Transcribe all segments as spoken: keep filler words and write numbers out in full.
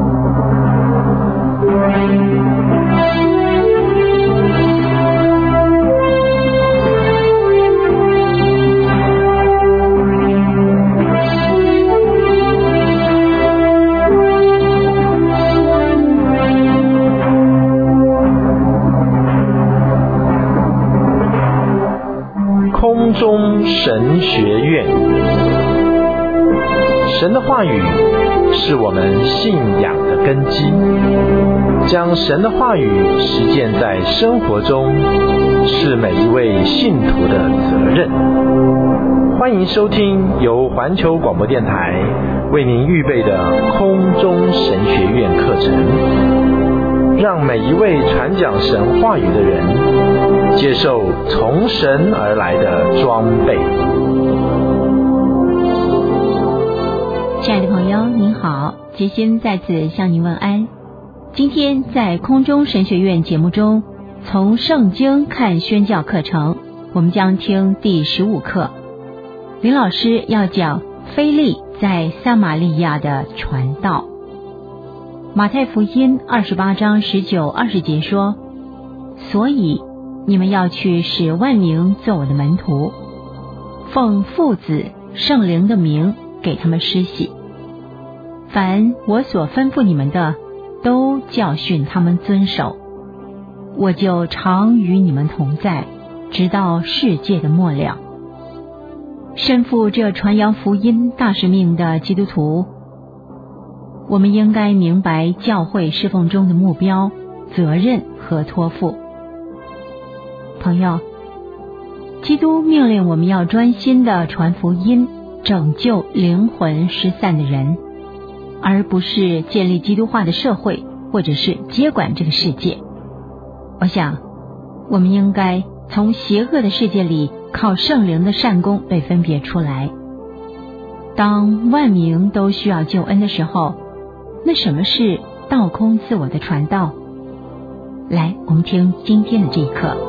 空中神学院，神的话语是我们信仰的根基，将神的话语实践在生活中，是每一位信徒的责任。欢迎收听由环球广播电台为您预备的空中神学院课程，让每一位传讲神话语的人接受从神而来的装备。 亲爱的朋友您好，杰心在此向您问安。今天在空中神学院节目中，从圣经看宣教课程，我们将听第十五课。林老师要讲腓利在撒玛利亚的传道。马太福音二十八章十九二十节说，所以你们要去使万民做我的门徒，奉父子圣灵的名给他们施洗，凡我所吩咐你们的，都教训他们遵守，我就常与你们同在，直到世界的末了。身负这传扬福音大使命的基督徒，我们应该明白教会侍奉中的目标、责任和托付。朋友，基督命令我们要专心地传福音，拯救灵魂失散的人，而不是建立基督化的社会，或者是接管这个世界。我想，我们应该从邪恶的世界里靠圣灵的善功被分别出来。当万民都需要救恩的时候，那什么是倒空自我的传道？来，我们听今天的这一课。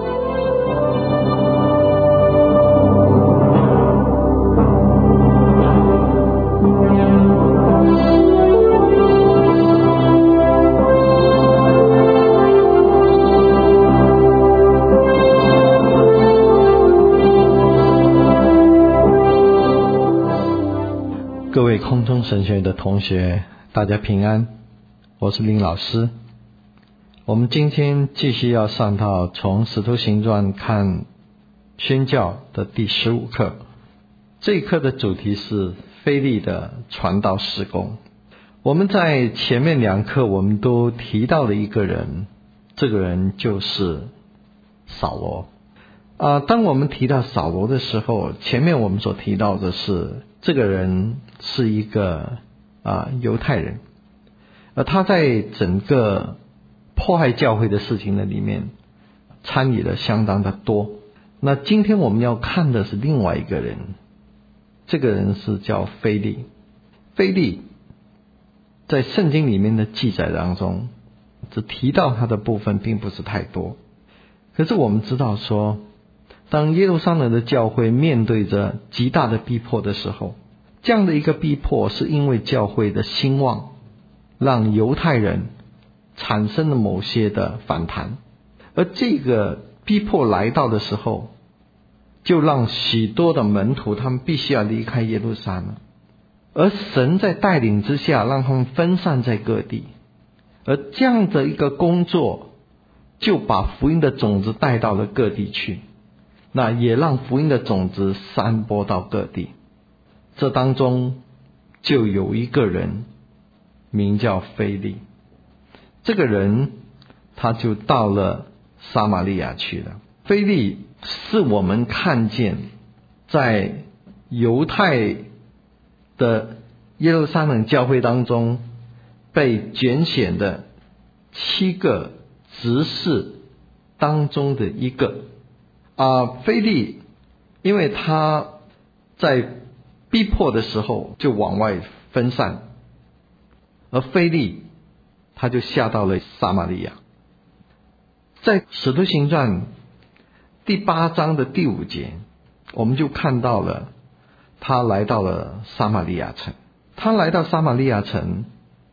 各位空中神学院的同学，大家平安，我是林老师。我们今天继续要上到从使徒行传看宣教的第十五课。这一课的主题是腓利的传道事工。我们在前面两课我们都提到了一个人，这个人就是扫罗。啊、呃，当我们提到扫罗的时候，前面我们所提到的是这个人是一个啊、呃、犹太人，而他在整个迫害教会的事情的里面参与了相当的多。那今天我们要看的是另外一个人，这个人是叫腓利。腓利在圣经里面的记载当中，只提到他的部分并不是太多。可是我们知道说，当耶路撒冷的教会面对着极大的逼迫的时候，这样的一个逼迫是因为教会的兴旺，让犹太人产生了某些的反弹，而这个逼迫来到的时候，就让许多的门徒他们必须要离开耶路撒冷，而神在带领之下让他们分散在各地，而这样的一个工作就把福音的种子带到了各地去，那也让福音的种子散播到各地。这当中就有一个人名叫腓利，这个人他就到了撒玛利亚去了。腓利是我们看见在犹太的耶路撒冷教会当中被拣选的七个执事当中的一个。啊，腓利因为他在逼迫的时候就往外分散，而腓利他就下到了撒玛利亚。在使徒行传第八章的第五节，我们就看到了他来到了撒玛利亚城。他来到撒玛利亚城，他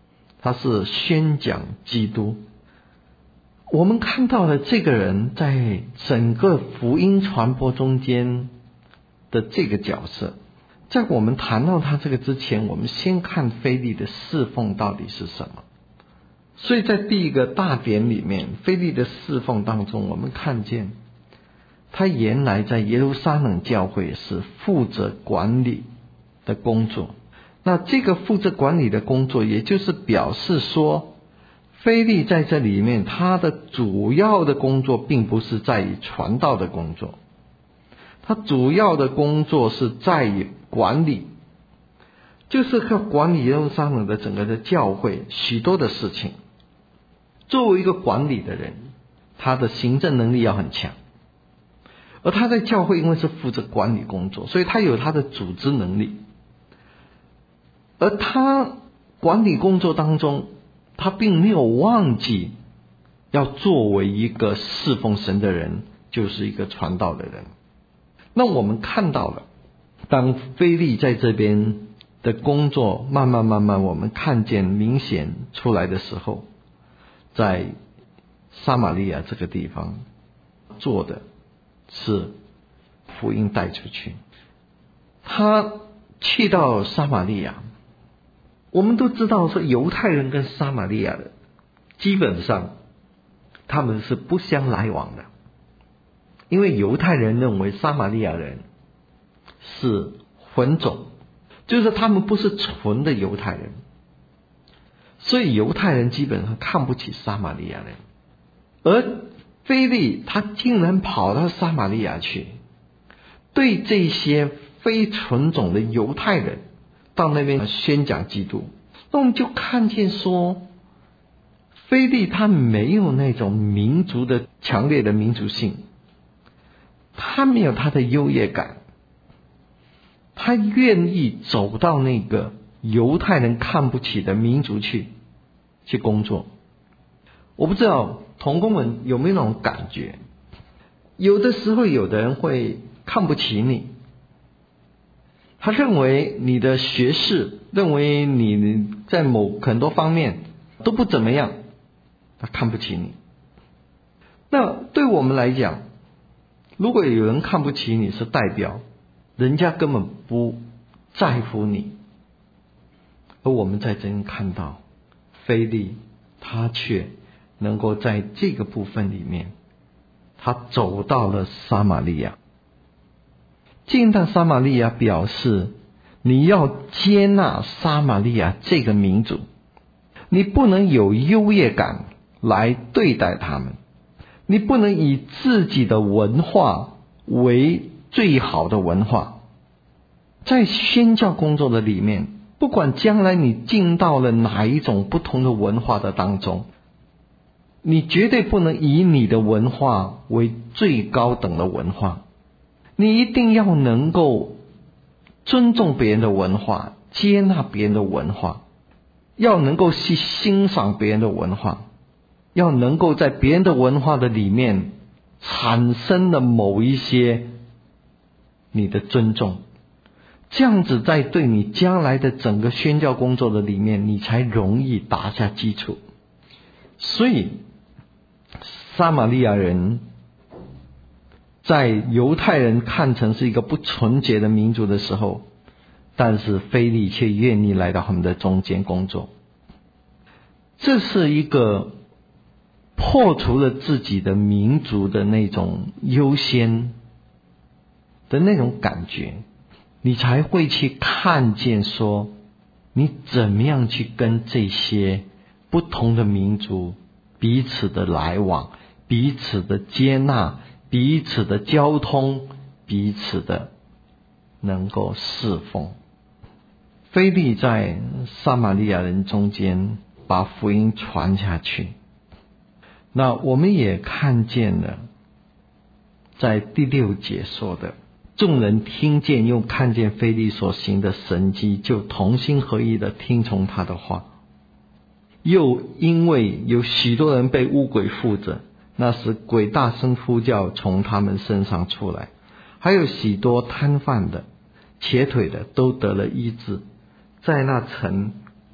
他是宣讲基督。我们看到了这个人在整个福音传播中间的这个角色。在我们谈到他这个之前，我们先看腓利的侍奉到底是什么。所以在第一个大点里面，腓利的侍奉当中，我们看见他原来在耶路撒冷教会是负责管理的工作。那这个负责管理的工作，也就是表示说，腓利在这里面他的主要的工作并不是在于传道的工作，他主要的工作是在于管理，就是要管理耶路撒冷的整个的教会许多的事情。作为一个管理的人，他的行政能力要很强，而他在教会因为是负责管理工作，所以他有他的组织能力。而他管理工作当中，他并没有忘记要作为一个侍奉神的人，就是一个传道的人。那我们看到了，当腓利在这边的工作慢慢慢慢我们看见明显出来的时候，在撒玛利亚这个地方做的是福音带出去。他去到撒玛利亚，我们都知道说犹太人跟撒玛利亚人基本上他们是不相来往的，因为犹太人认为撒玛利亚人是混种，就是他们不是纯的犹太人，所以犹太人基本上看不起撒玛利亚人。而腓利他竟然跑到撒玛利亚去，对这些非纯种的犹太人到那边宣讲基督。那我们就看见说，腓利他没有那种民族的强烈的民族性，他没有他的优越感，他愿意走到那个犹太人看不起的民族去去工作。我不知道同工们有没有那种感觉，有的时候有的人会看不起你，他认为你的学识，认为你在某很多方面都不怎么样，他看不起你。那对我们来讲，如果有人看不起你，是代表人家根本不在乎你。而我们在这里看到腓利，他却能够在这个部分里面，他走到了撒玛利亚。进到撒玛利亚表示你要接纳撒玛利亚这个民族，你不能有优越感来对待他们，你不能以自己的文化为最好的文化。在宣教工作的里面，不管将来你进到了哪一种不同的文化的当中，你绝对不能以你的文化为最高等的文化，你一定要能够尊重别人的文化，接纳别人的文化，要能够去欣赏别人的文化，要能够在别人的文化的里面产生了某一些你的尊重，这样子在对你将来的整个宣教工作的里面，你才容易打下基础。所以撒玛利亚人在犹太人看成是一个不纯洁的民族的时候，但是腓利却愿意来到他们的中间工作。这是一个破除了自己的民族的那种优先的那种感觉，你才会去看见说你怎么样去跟这些不同的民族彼此的来往，彼此的接纳，彼此的交通，彼此的能够侍奉。腓利在撒玛利亚人中间把福音传下去。那我们也看见了在第六节说的，众人听见又看见腓利所行的神迹，就同心合意的听从他的话。又因为有许多人被污鬼附着，那时鬼大声呼叫从他们身上出来，还有许多瘫痪的、瘸腿的都得了医治。在那城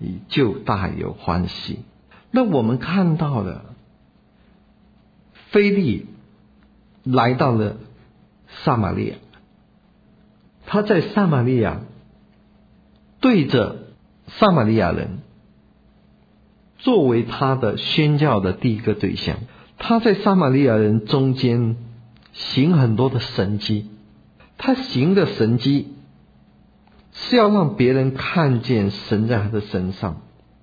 就大有欢喜。那我们看到了腓利来到了撒玛利亚，他在撒玛利亚对着撒玛利亚人作为他的宣教的第一个对象，他在撒玛利亚人中间行很多的神迹，他行的神迹是要让别人看见神在他的身上。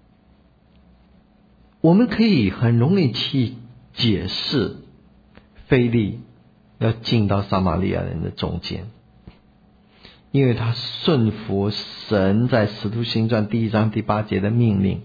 我们可以很容易去解释腓利要进到撒玛利亚人的中间，因为他顺服神在使徒行传第一章第八节的命令，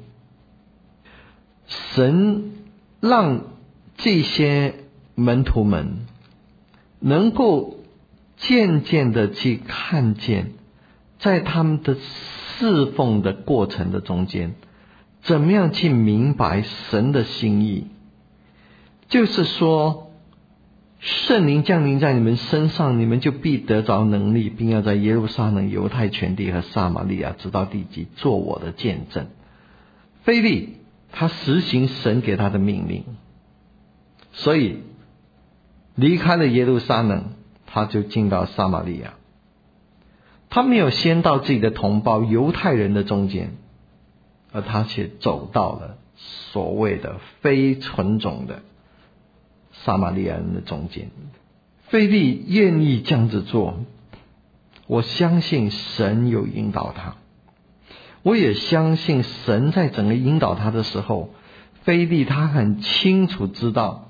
神让这些门徒们能够渐渐的去看见，在他们的侍奉的过程的中间，怎么样去明白神的心意。就是说，圣灵降临在你们身上，你们就必得着能力，并要在耶路撒冷、犹太全地和撒玛利亚直到地极做我的见证。腓利他实行神给他的命令，所以离开了耶路撒冷，他就进到撒玛利亚。他没有先到自己的同胞犹太人的中间，而他却走到了所谓的非纯种的撒玛利亚人的中间。腓利愿意这样子做，我相信神有引导他，我也相信神在整个引导他的时候，腓利他很清楚知道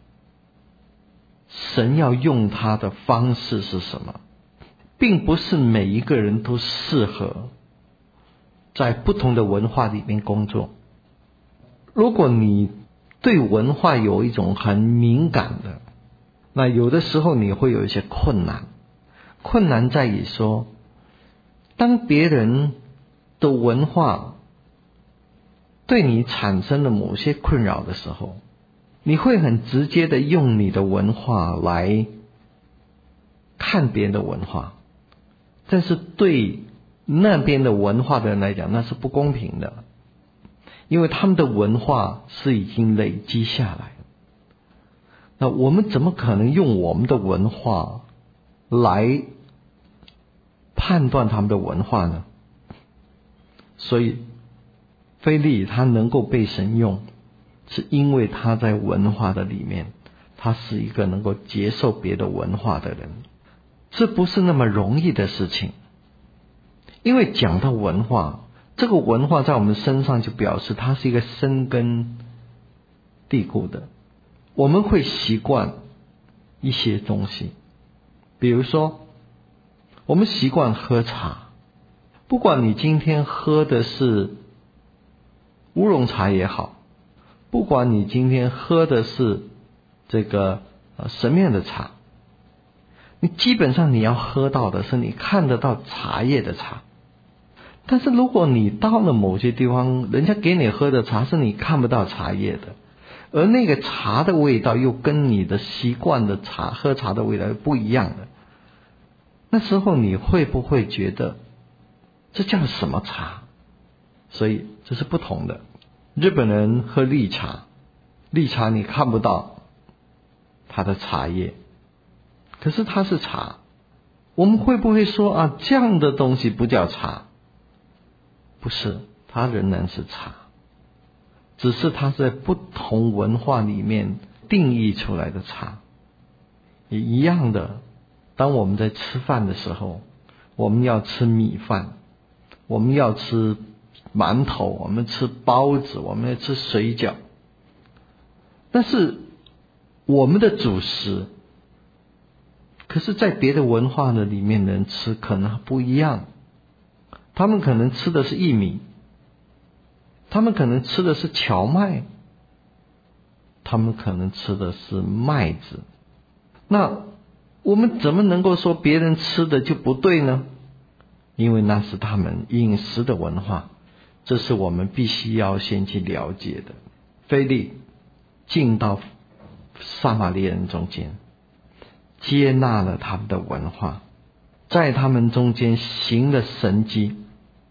神要用他的方式是什么，并不是每一个人都适合在不同的文化里面工作。如果你对文化有一种很敏感的，那有的时候你会有一些困难。困难在于说，当别人的文化对你产生了某些困扰的时候，你会很直接的用你的文化来看别人的文化，但是对那边的文化的人来讲，那是不公平的，因为他们的文化是已经累积下来。那我们怎么可能用我们的文化来判断他们的文化呢？所以腓利他能够被神用，是因为他在文化的里面，他是一个能够接受别的文化的人。这不是那么容易的事情，因为讲到文化，这个文化在我们身上就表示它是一个深根蒂固的。我们会习惯一些东西，比如说我们习惯喝茶，不管你今天喝的是乌龙茶也好，不管你今天喝的是这个呃什么样的茶，你基本上你要喝到的是你看得到茶叶的茶。但是如果你到了某些地方，人家给你喝的茶是你看不到茶叶的，而那个茶的味道又跟你的习惯的茶喝茶的味道不一样的，那时候你会不会觉得这叫什么茶？所以这是不同的。日本人喝绿茶，绿茶你看不到它的茶叶，可是它是茶。我们会不会说啊，这样的东西不叫茶？不是，它仍然是茶，只是它在不同文化里面定义出来的茶。也一样的，当我们在吃饭的时候，我们要吃米饭，我们要吃馒头，我们吃包子，我们要吃水饺，但是我们的主食，可是在别的文化的里面人吃可能不一样。他们可能吃的是薏米，他们可能吃的是荞麦，他们可能吃的是麦子。那我们怎么能够说别人吃的就不对呢？因为那是他们饮食的文化，这是我们必须要先去了解的。腓利进到撒玛利亚人中间，接纳了他们的文化，在他们中间行了神迹，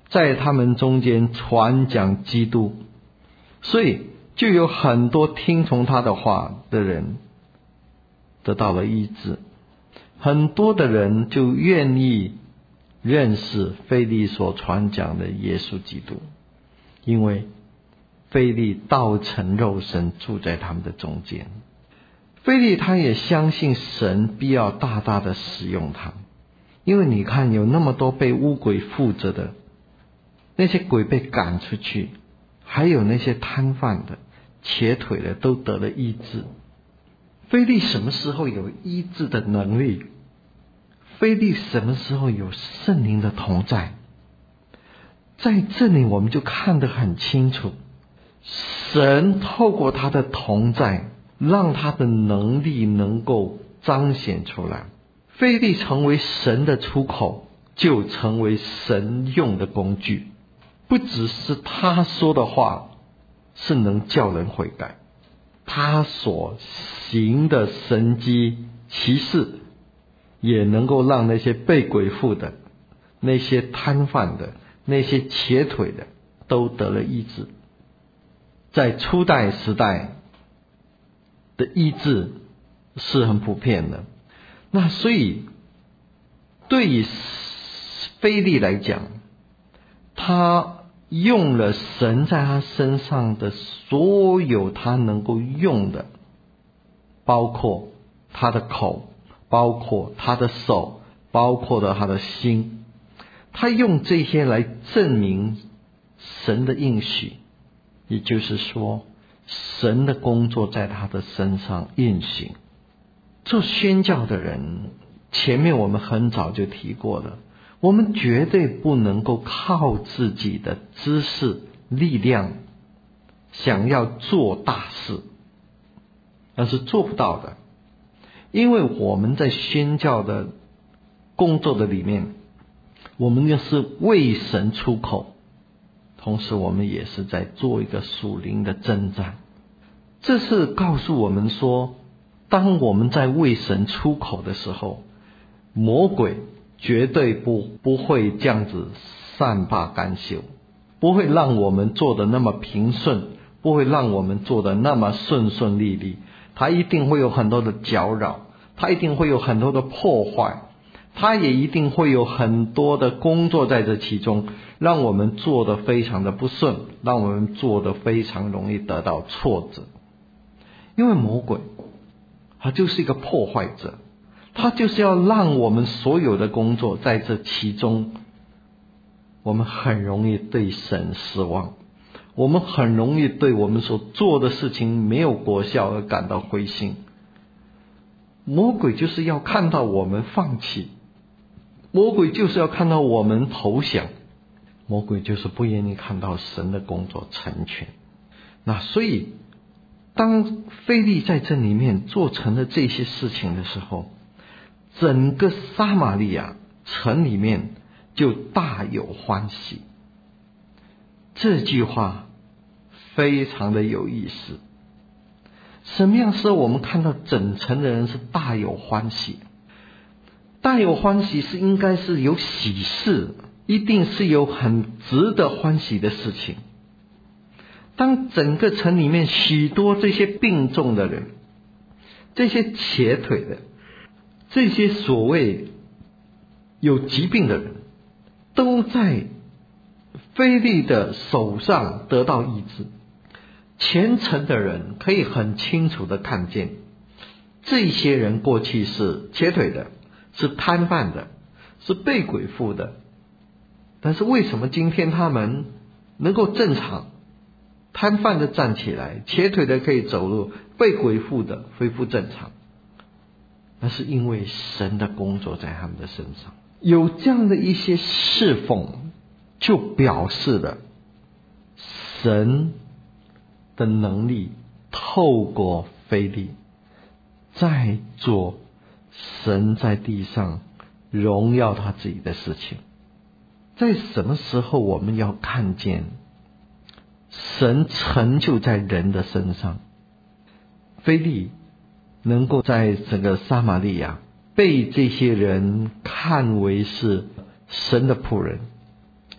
在他们中间传讲基督，所以就有很多听从他的话的人得到了医治，很多的人就愿意认识腓利所传讲的耶稣基督，因为腓利道成肉身住在他们的中间。腓利他也相信神必要大大的使用他，因为你看有那么多被污鬼附着的，那些鬼被赶出去，还有那些瘫痪的瘸腿的都得了医治。腓利什么时候有医治的能力？腓利什么时候有圣灵的同在？在这里我们就看得很清楚，神透过他的同在，让他的能力能够彰显出来。腓利成为神的出口，就成为神用的工具。不只是他说的话是能叫人悔改，他所行的神迹奇事也能够让那些被鬼附的、那些瘫痪的、那些瘸腿的都得了医治。在初代时代的医治是很普遍的，那所以对于腓利来讲，他用了神在他身上的所有他能够用的，包括他的口，包括他的手，包括了他的心，他用这些来证明神的应许，也就是说神的工作在他的身上运行。做宣教的人，前面我们很早就提过了，我们绝对不能够靠自己的知识力量想要做大事，那是做不到的。因为我们在宣教的工作的里面，我们就是为神出口，同时我们也是在做一个属灵的征战。这是告诉我们说，当我们在为神出口的时候，魔鬼绝对不不会这样子善罢甘休，不会让我们做的那么平顺，不会让我们做的那么顺顺利利，他一定会有很多的搅扰，他一定会有很多的破坏，他也一定会有很多的工作在这其中，让我们做得非常的不顺，让我们做得非常容易得到挫折。因为魔鬼他就是一个破坏者，他就是要让我们所有的工作在这其中，我们很容易对神失望，我们很容易对我们所做的事情没有果效而感到灰心。魔鬼就是要看到我们放弃，魔鬼就是要看到我们投降，魔鬼就是不愿意看到神的工作成全。那所以当腓利在这里面做成了这些事情的时候，整个撒玛利亚城里面就大有欢喜。这句话非常的有意思。什么样时候我们看到整城的人是大有欢喜？大有欢喜是应该是有喜事，一定是有很值得欢喜的事情。当整个城里面许多这些病重的人，这些瘸腿的，这些所谓有疾病的人，都在腓利的手上得到医治，虔诚的人可以很清楚的看见，这些人过去是瘸腿的，是瘫痪的，是被鬼附的，但是为什么今天他们能够正常，瘫痪的站起来，瘸腿的可以走路，被鬼附的恢复正常？那是因为神的工作在他们的身上。有这样的一些侍奉，就表示了神的能力透过腓利在做神在地上荣耀他自己的事情。在什么时候我们要看见神成就在人的身上？腓利能够在整个撒玛利亚被这些人看为是神的仆人，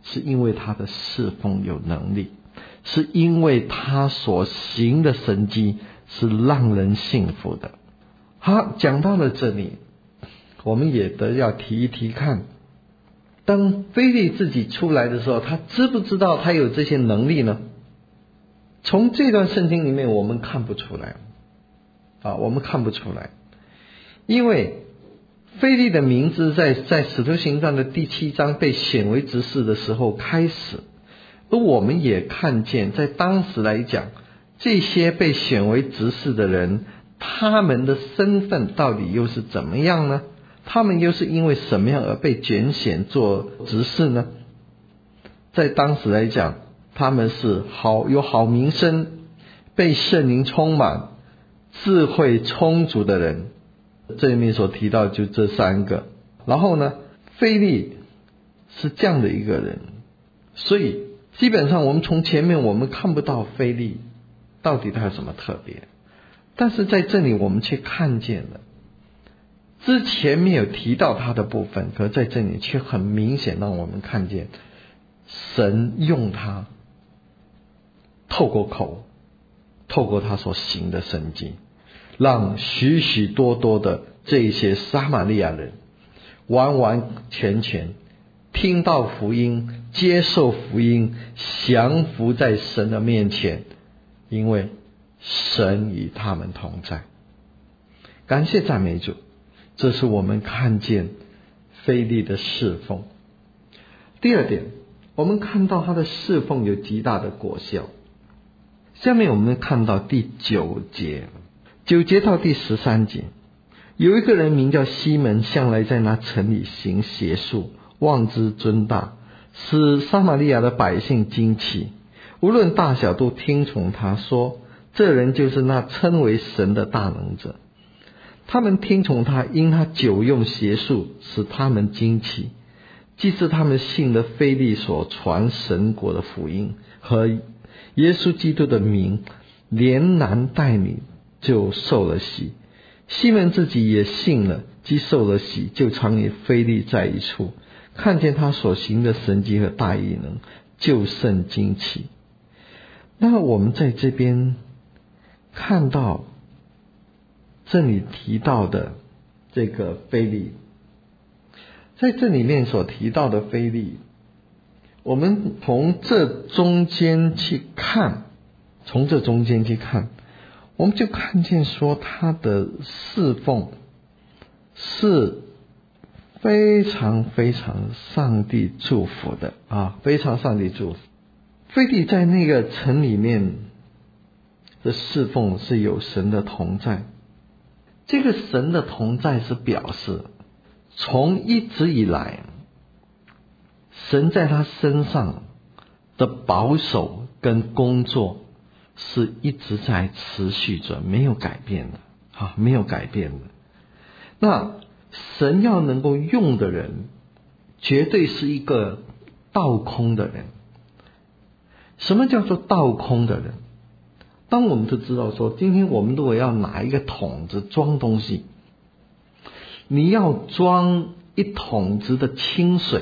是因为他的侍奉有能力，是因为他所行的神迹是让人信服的。好，讲到了这里，我们也得要提一提看，当腓利自己出来的时候，他知不知道他有这些能力呢？从这段圣经里面我们看不出来啊，我们看不出来，因为腓利的名字在在使徒行传的第七章被显为执事的时候开始，而我们也看见在当时来讲，这些被选为执事的人，他们的身份到底又是怎么样呢？他们又是因为什么样而被拣选做执事呢？在当时来讲，他们是好有好名声，被圣灵充满，智慧充足的人。这里面所提到就这三个。然后呢，腓利是这样的一个人，所以基本上我们从前面我们看不到腓利到底他有什么特别，但是在这里我们却看见了之前没有提到他的部分，可在这里却很明显让我们看见神用他透过口，透过他所行的神迹，让许许多多的这些撒玛利亚人完完全全听到福音，接受福音，降服在神的面前，因为神与他们同在。感谢赞美主，这是我们看见腓利的侍奉。第二点，我们看到他的侍奉有极大的果效。下面我们看到第九节，九节到第十三节，有一个人名叫西门，向来在那城里行邪术，妄之尊大，使撒玛利亚的百姓惊奇，无论大小都听从他，说这人就是那称为神的大能者。他们听从他，因他久用邪术，使他们惊奇。既是他们信了腓利所传神国的福音和耶稣基督的名，连男带女就受了洗。西门自己也信了，既受了洗，就常与腓利在一处，看见他所行的神迹和大异能，就甚惊奇。那我们在这边看到这里提到的这个腓利，在这里面所提到的腓利，我们从这中间去看，从这中间去看，我们就看见说他的侍奉是非常非常上帝祝福的啊，非常上帝祝福。腓利在那个城里面的侍奉是有神的同在，这个神的同在是表示从一直以来神在他身上的保守跟工作是一直在持续着，没有改变的啊，没有改变的。那神要能够用的人，绝对是一个倒空的人。什么叫做倒空的人？当我们都知道说，今天我们如果要拿一个桶子装东西，你要装一桶子的清水，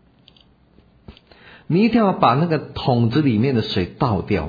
你一定要把那个桶子里面的水倒掉，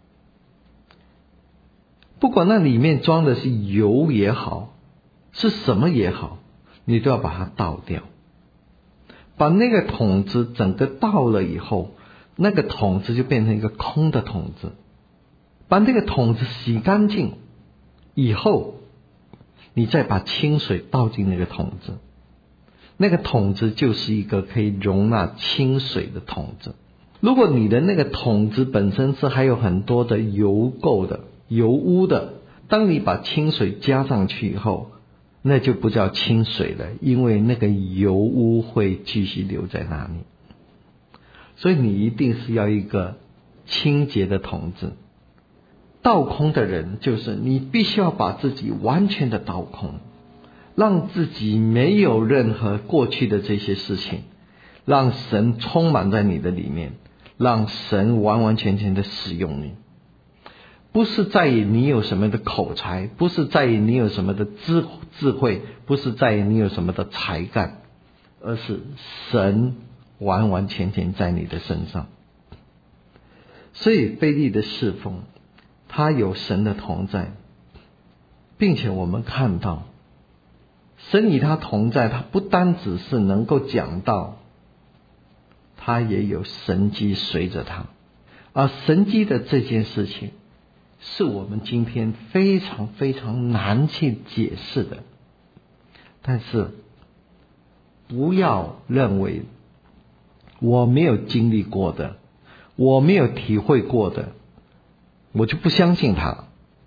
不管那里面装的是油也好，是什么也好，你都要把它倒掉。把那个桶子整个倒了以后，那个桶子就变成一个空的桶子。把那个桶子洗干净以后，你再把清水倒进那个桶子，那个桶子就是一个可以容纳清水的桶子。如果你的那个桶子本身是还有很多的油垢的、油污的，当你把清水加上去以后，那就不叫清水了，因为那个油污会继续留在那里。所以你一定是要一个清洁的桶子。倒空的人就是你必须要把自己完全的倒空，让自己没有任何过去的这些事情，让神充满在你的里面，让神完完全全的使用你。不是在于你有什么的口才，不是在于你有什么的智智慧，不是在于你有什么的才干，而是神完完全全在你的身上。所以腓利的侍奉，他有神的同在，并且我们看到神与他同在，他不单只是能够讲道，他也有神迹随着他。而神迹的这件事情是我们今天非常非常难去解释的，但是不要认为我没有经历过的，我没有体会过的，我就不相信他。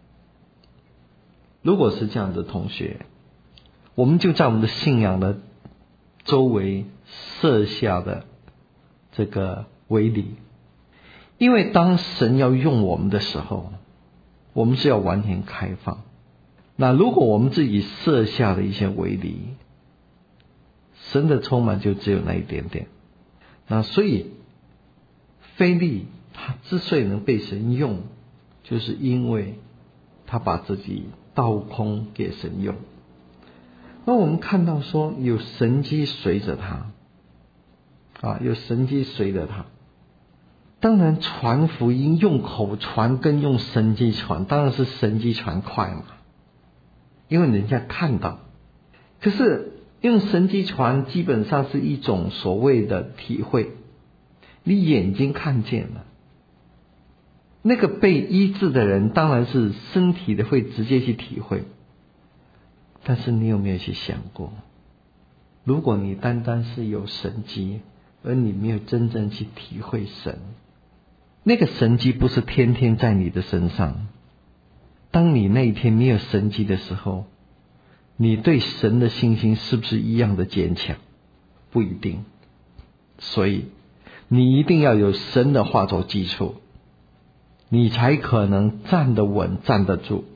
如果是这样的同学，我们就在我们的信仰的周围设下的这个围篱，因为当神要用我们的时候，我们是要完全开放。那如果我们自己设下的一些围篱，神的充满就只有那一点点。那所以腓利他之所以能被神用，就是因为他把自己倒空给神用。那我们看到说有神迹随着他啊，有神迹随着他。当然传福音用口传跟用神迹传，当然是神迹传快嘛，因为人家看到。可是用神迹传基本上是一种所谓的体会，你眼睛看见了，那个被医治的人当然是身体的会直接去体会。但是你有没有去想过，如果你单单是有神迹，而你没有真正去体会神，那个神迹不是天天在你的身上。当你那一天没有神迹的时候，你对神的信心是不是一样的坚强？不一定。所以你一定要有神的话做基础，你才可能站得稳，站得住。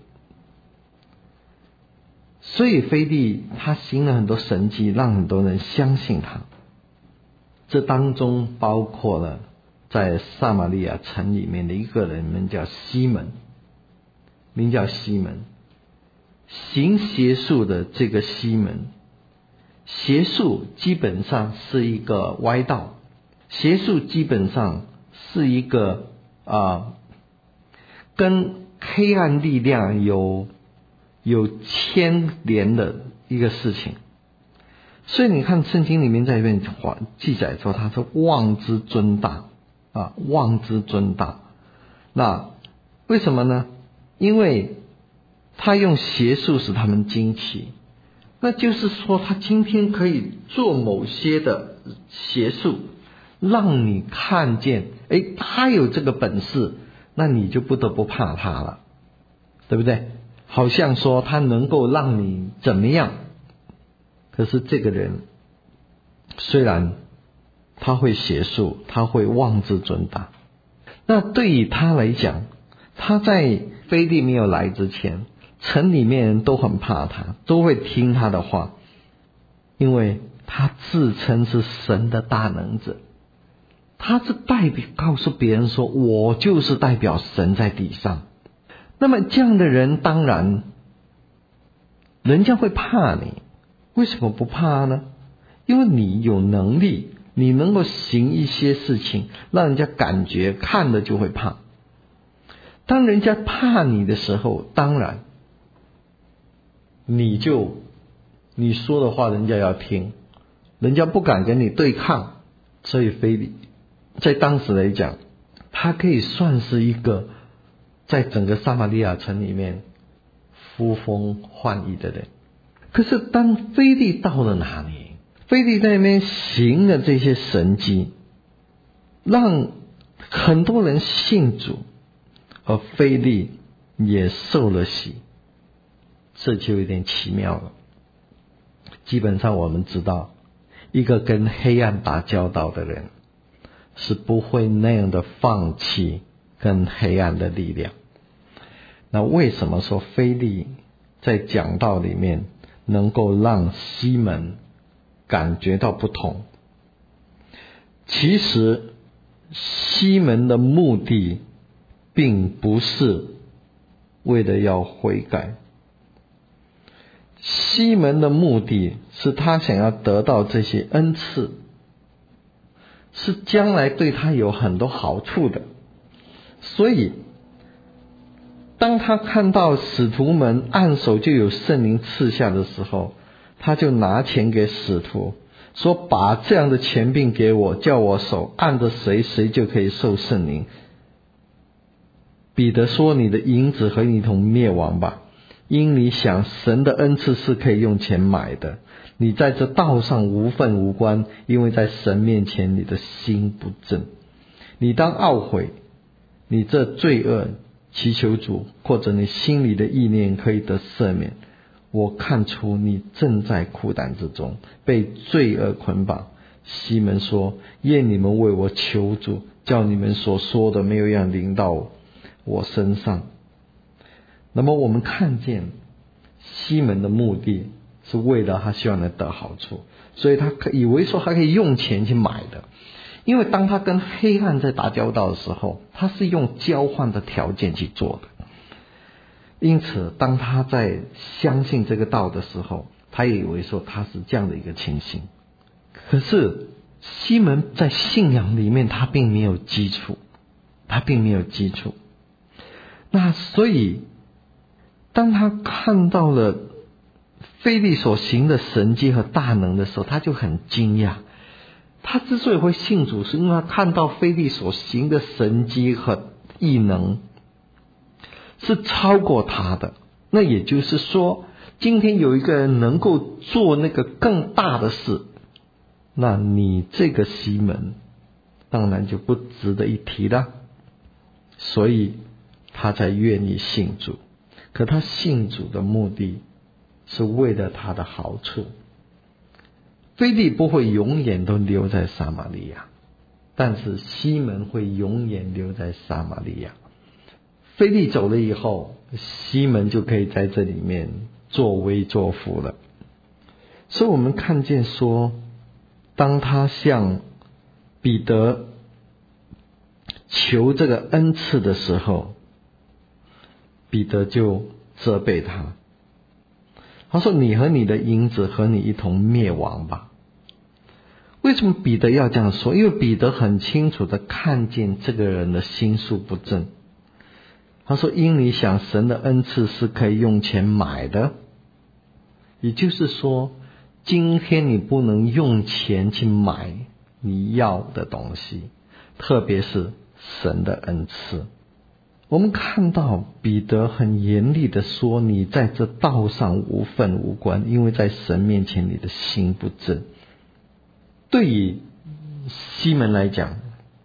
所以腓利他行了很多神迹，让很多人相信他。这当中包括了在撒玛利亚城里面的一个人，名叫西门，名叫西门。行邪术的这个西门，邪术基本上是一个歪道，邪术基本上是一个啊、呃，跟黑暗力量有有牵连的一个事情。所以你看圣经里面在这边记载说，他是妄之尊大啊，妄之尊大。那为什么呢？因为他用邪术使他们惊奇，那就是说他今天可以做某些的邪术，让你看见，诶，他有这个本事，那你就不得不怕他了，对不对？好像说他能够让你怎么样，可是这个人虽然他会邪术，他会妄自尊大，那对于他来讲，他在腓利没有来之前，城里面人都很怕他，都会听他的话，因为他自称是神的大能者，他是代表告诉别人说，我就是代表神在地上。那么这样的人当然人家会怕你，为什么不怕呢？因为你有能力，你能够行一些事情，让人家感觉看了就会怕。当人家怕你的时候，当然你就你说的话人家要听，人家不敢跟你对抗。所以腓利在当时来讲，他可以算是一个在整个撒玛利亚城里面呼风唤雨的人。可是当腓利到了哪里，腓利在那边行了这些神迹，让很多人信主，而腓利也受了洗，这就有点奇妙了。基本上我们知道，一个跟黑暗打交道的人是不会那样的放弃跟黑暗的力量。那为什么说腓利在讲道里面能够让西门感觉到不同？其实西门的目的并不是为了要悔改，西门的目的是他想要得到这些恩赐， 是将来对他有很多好处的。所以当他看到使徒们按手就有圣灵赐下的时候，他就拿钱给使徒，说把这样的权柄给我，叫我手按着谁，谁就可以受圣灵。彼得说，你的银子和你同灭亡吧，因你想神的恩赐是可以用钱买的，你在这道上无份无关，因为在神面前你的心不正。你当懊悔你这罪恶，祈求主，或者你心里的意念可以得赦免。我看出你正在苦胆之中，被罪恶捆绑。西门说，愿你们为我求主，叫你们所说的没有一样临到我身上。那么我们看见西门的目的是为了他希望能得好处，所以他以为说他可以用钱去买的。因为当他跟黑暗在打交道的时候，他是用交换的条件去做的。因此当他在相信这个道的时候，他也以为说他是这样的一个情形。可是西门在信仰里面他并没有基础，他并没有基础。那所以当他看到了腓力所行的神迹和大能的时候，他就很惊讶。他之所以会信主，是因为他看到腓力所行的神迹和异能是超过他的。那也就是说，今天有一个人能够做那个更大的事，那你这个西门当然就不值得一提了。所以他才愿意信主。可他信主的目的是为了他的好处。腓力不会永远都留在撒玛利亚，但是西门会永远留在撒玛利亚。腓力走了以后，西门就可以在这里面作威作福了。所以我们看见说，当他向彼得求这个恩赐的时候，彼得就责备他，他说，你和你的银子和你一同灭亡吧。为什么彼得要这样说？因为彼得很清楚的看见这个人的心术不正。他说，因你想神的恩赐是可以用钱买的。也就是说，今天你不能用钱去买你要的东西，特别是神的恩赐。我们看到彼得很严厉的说，你在这道上无份无关，因为在神面前你的心不正。对于西门来讲，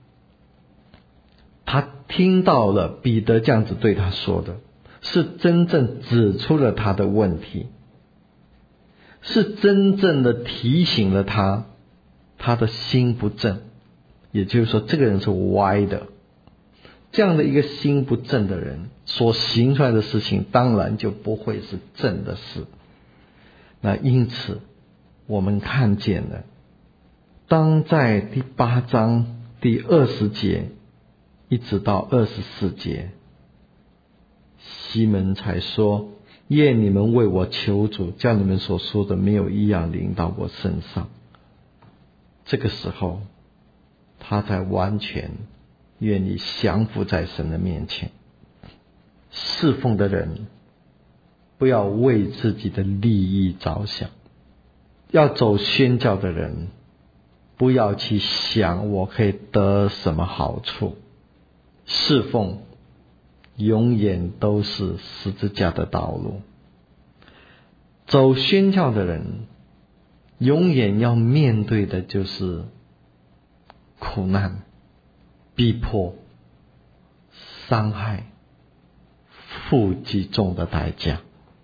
他听到了彼得这样子对他说的，是真正指出了他的问题，是真正的提醒了他他的心不正。也就是说，这个人是歪的。这样的一个心不正的人所行出来的事情，当然就不会是正的事。那因此我们看见了，当在第八章第二十节一直到二十四节，西门才说，愿你们为我求主，叫你们所说的没有一样临到我身上。这个时候他才完全愿意降服在神的面前。侍奉的人不要为自己的利益着想，要走宣教的人不要去想我可以得什么好处。侍奉永远都是十字架的道路。走宣教的人永远要面对的就是苦难、逼迫、伤害、付极重的代价。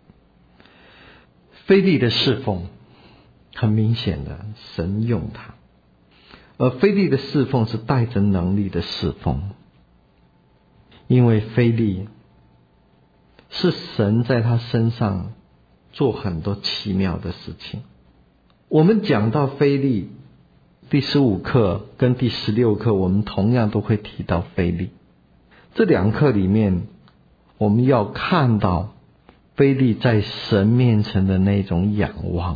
腓力的侍奉很明显的神用他，而腓力的侍奉是带着能力的侍奉，因为腓力是神在他身上做很多奇妙的事情。我们讲到腓力第十五课跟第十六课，我们同样都会提到腓力。这两课里面我们要看到腓力在神面前的那种仰望。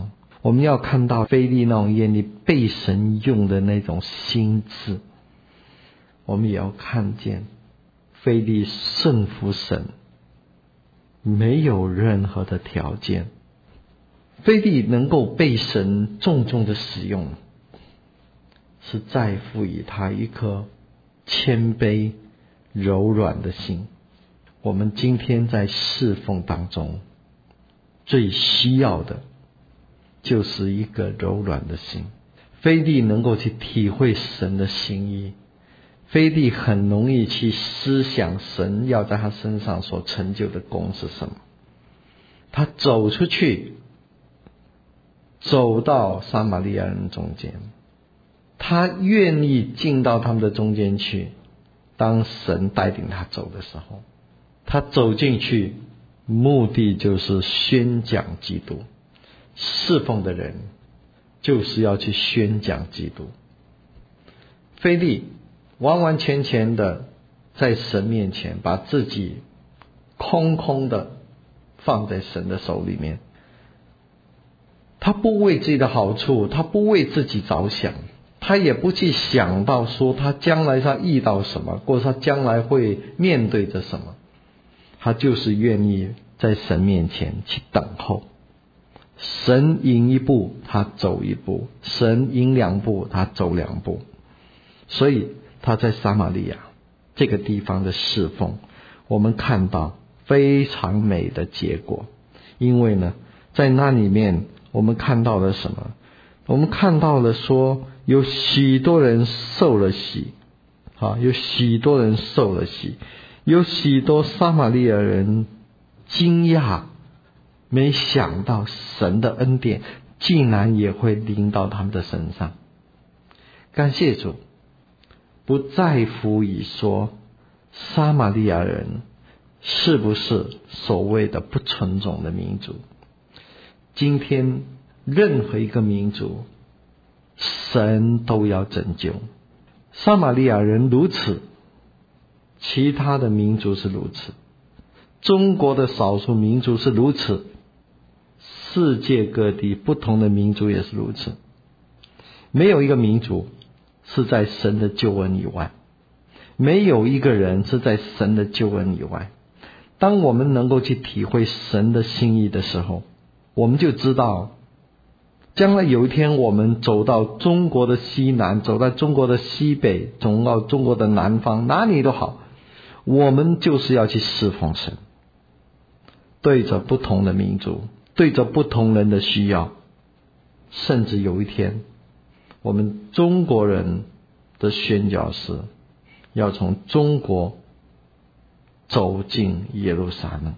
我们要看到腓利那种愿意被神用的那种心智，我们也要看见腓利顺服神，没有任何的条件。腓利能够被神重重的使用，是在乎于他一颗谦卑柔软的心。我们今天在侍奉当中最需要的就是一个柔软的心。腓利能够去体会神的心意，腓利很容易去思想神要在他身上所成就的功是什么。他走出去，走到撒玛利亚人中间，他愿意进到他们的中间去。当神带领他走的时候，他走进去，目的就是宣讲基督。侍奉的人就是要去宣讲基督。腓利完完全全的在神面前把自己空空的放在神的手里面，他不为自己的好处，他不为自己着想，他也不去想到说他将来他遇到什么，或者他将来会面对着什么，他就是愿意在神面前去等候。神引一步他走一步，神引两步他走两步。所以他在撒玛利亚这个地方的侍奉，我们看到非常美的结果。因为呢，在那里面我们看到了什么？我们看到了说有许多人受了洗，啊，有许多人受了洗，有许多撒玛利亚人惊讶，没想到神的恩典竟然也会临到他们的身上。感谢主，不在乎于说撒玛利亚人是不是所谓的不纯种的民族。今天任何一个民族神都要拯救。撒玛利亚人如此，其他的民族是如此，中国的少数民族是如此，世界各地不同的民族也是如此。没有一个民族是在神的救恩以外，没有一个人是在神的救恩以外。当我们能够去体会神的心意的时候，我们就知道将来有一天我们走到中国的西南，走到中国的西北，走到中国的南方，哪里都好，我们就是要去侍奉神，对着不同的民族，对着不同人的需要。甚至有一天我们中国人的宣教士要从中国走进耶路撒冷，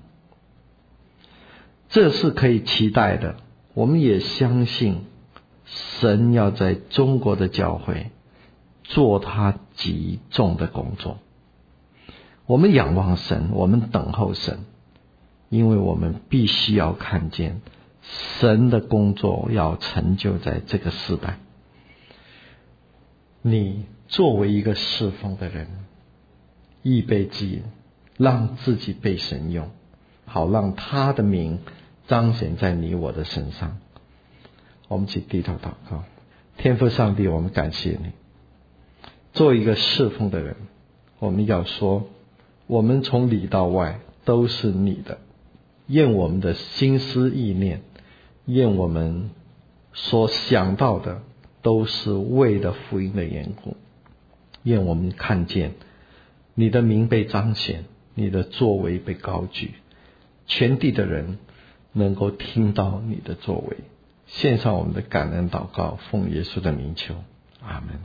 这是可以期待的。我们也相信神要在中国的教会做他极重的工作。我们仰望神，我们等候神，因为我们必须要看见神的工作要成就在这个时代。你作为一个侍奉的人，预备自己，让自己被神用，好让他的名彰显在你我的身上。我们一起低头祷告。天父上帝，我们感谢你。做一个侍奉的人，我们要说，我们从里到外都是你的，愿我们的心思意念，愿我们所想到的都是为了福音的缘故。愿我们看见你的名被彰显，你的作为被高举，全地的人能够听到你的作为。献上我们的感恩祷告，奉耶稣的名求，阿们。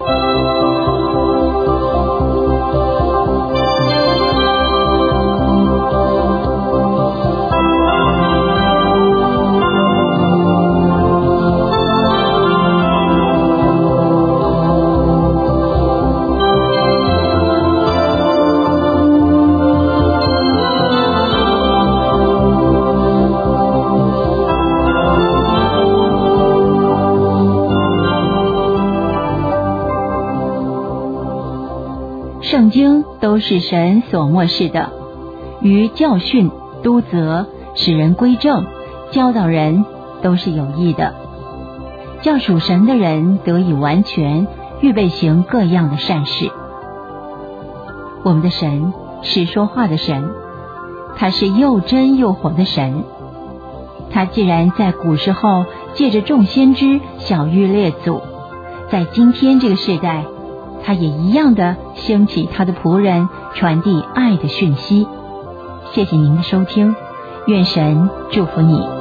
圣经都是神所默示的，于教训、督责、使人归正、教导人，都是有益的， 叫属神的人得以完全，预备行各样的善事。我们的神是说话的神，他是又真又活的神。他既然在古时候借着众先知晓谕列祖，在今天这个世代，他也一样的兴起他的仆人，传递爱的讯息。谢谢您的收听，愿神祝福你。